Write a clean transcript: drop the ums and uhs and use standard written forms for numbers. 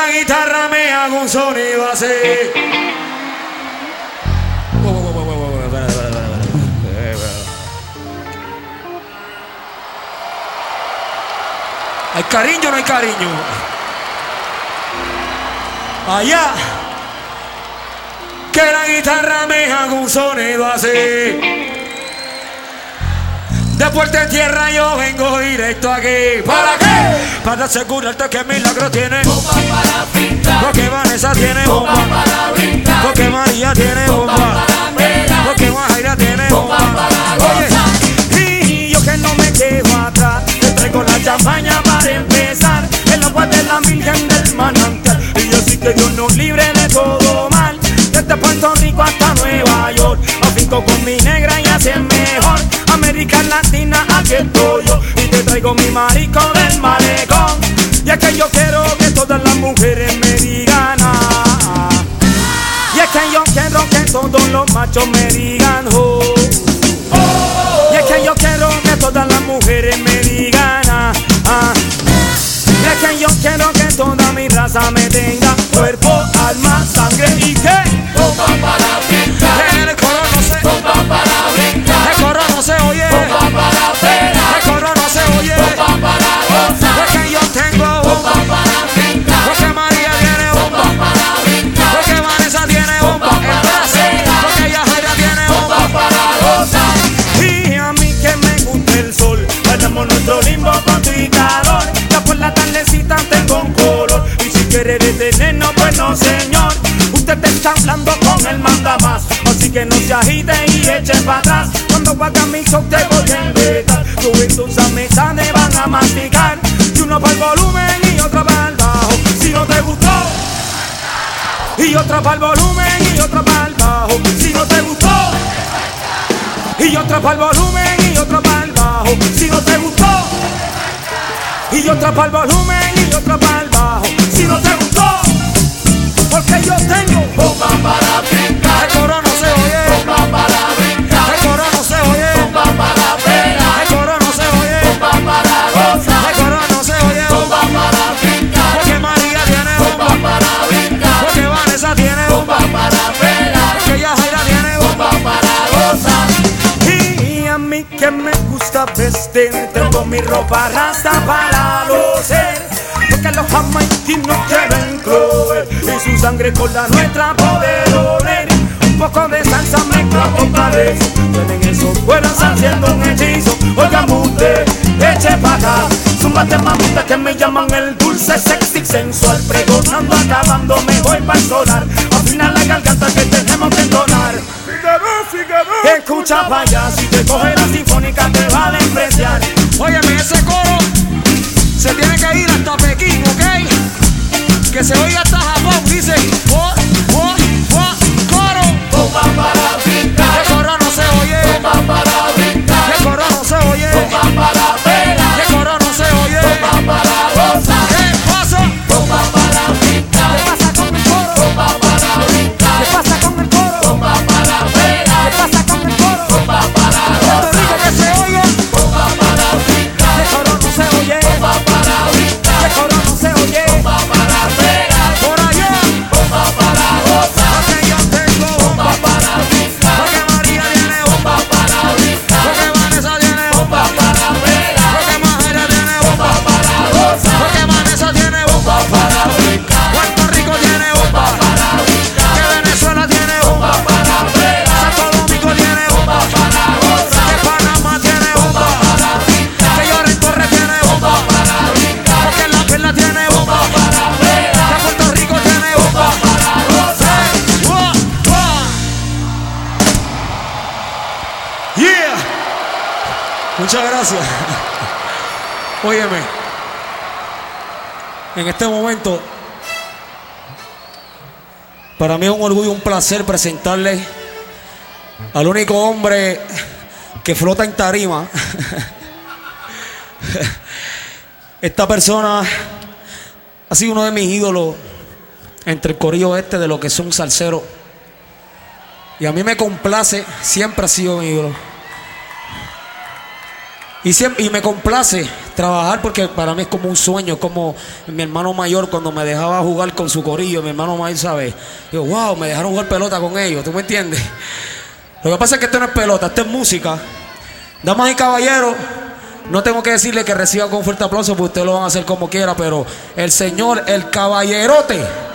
la guitarra me haga un sonido así. ¿Hay cariño o no hay cariño? Allá. Que la guitarra me haga un sonido así. De Puerto Tierra yo vengo directo aquí. ¿Para qué? Para asegurarte que Milagro tiene bomba para pintar. Porque Vanessa tiene bomba para brindar. Porque María tiene bomba para bailar. Porque Guajaira tiene bomba para gozar. Y yo que no me quedo atrás, te traigo la champaña para empezar. El agua de la Virgen del manantial. Y yo sí que Dios nos libre de todo mal. Desde Puerto Rico hasta Nueva York, afinco con mi negra y así es mejor. América Latina, aquí estoy yo. Y te traigo mi marico del malecón. Y es que yo quiero que todas las mujeres me digan ah. Y es que yo quiero que todos los machos me digan oh. Y es que yo quiero que todas las mujeres me digan ah. Y es que yo quiero que toda mi raza me tenga cuerpo, alma, sangre y que bomba para pintar. El coro no se bomba para brincar. El coro no se oye. Bomba para bailar. El coro no se oye. Bomba para gozar. Porque yo tengo bomba para pintar. Porque María tiene bomba para brincar. Porque Vanessa tiene bomba en Brasil. Porque Yajaira tiene bomba para gozar. Y a mí que me gusta el sol, bailamos nuestro limbo con tu calor. Ya por la tardecita tengo un color. Y si quieres detenernos, pues no señor. Usted te está hablando con el mandamás. Así que no se agite y eche para atrás. Cuando haga mi show te voy a invitar. Tú y tus amistades van a masticar. Y uno para el volumen y otro para el bajo. Si no te gustó. Y otra para el volumen y otra para el bajo. Si no te gustó. Y otra para el volumen y otra para el bajo. Si no te gustó. Y otra para el volumen y otra para el bajo. Si no te gustó. Porque yo tengo bomba para brincar. El coro no se oye. Bomba para brincar. El coro no se oye. Bomba para bailar. El coro no se oye. Bomba para gozar. El coro no se oye. Bomba para brincar. Porque María tiene bomba para brincar. Porque Vanessa tiene bomba para bailar. Porque Yajaira tiene bomba para gozar. Y a mí que me gusta vestir, tengo mi ropa rasta para lucir. Porque los jamaiquinos quieren clover y su sangre con la nuestra poder oler. Un poco de salsa mezcla con cabeza. Tienen esos cueros haciendo un hechizo. Oiga mute, eche pa' acá. Zúmbate mamita que me llaman el dulce, sexy, sensual. Pregonando, acabando, me voy para el solar. Afina la garganta que tenemos que entonar. Escucha pa' allá, si te coge la sinfónica te va a despreciar. Óyeme, ese coro se tiene que ir hasta Pekín, ¿ok? Que se oiga hasta Japón, dice oh, oh, oh, coro. Bomba para brincar. El coro no se oye. Bomba para brincar. El coro no se oye. Bomba para bailar. El coro no se oye. Bomba para gozar. ¿Qué pasa? Bomba para brincar. ¿Qué pasa con el coro? Bomba para brincar. ¿Qué pasa con el coro? Bomba para bailar. ¿Qué pasa con el coro? Bomba para gozar. Puerto Rico que se oiga. Bomba para brincar. El coro no se oye. Bomba para brincar. El coro no se oye. Bomba para bailar. Por allá. Bomba para gozar. Porque yo tengo bomba para brincar. Porque María tiene bomba para brincar. Porque Vanessa tiene bomba para bailar. Porque Majaira tiene bomba para gozar. Porque Vanessa tiene bomba para brincar. Puerto Rico tiene bomba para brincar. Que Venezuela tiene bomba para bailar. Santo Domingo tiene bomba para gozar. Que Panamá tiene bomba para brincar. Que Lloren Torres tiene bomba para brincar. Porque La Perla tiene bomba para bailar. Que Puerto Rico tiene bomba para gozar. Yeah. Muchas gracias. Óyeme, en este momento para mí es un orgullo, un placer presentarle al único hombre que flota en tarima. Esta persona ha sido uno de mis ídolos entre el corillo de lo que son salseros. Y a mí me complace, siempre ha sido mi ídolo. Y me complace trabajar porque para mí es como un sueño, como mi hermano mayor cuando me dejaba jugar con su corillo, mi hermano mayor, ¿sabes? Digo, wow, me dejaron jugar pelota con ellos, ¿tú me entiendes? Lo que pasa es que esto no es pelota, esto es música. Damas y caballeros, no tengo que decirle que reciban con fuerte aplauso porque ustedes lo van a hacer como quiera, pero el señor, el caballerote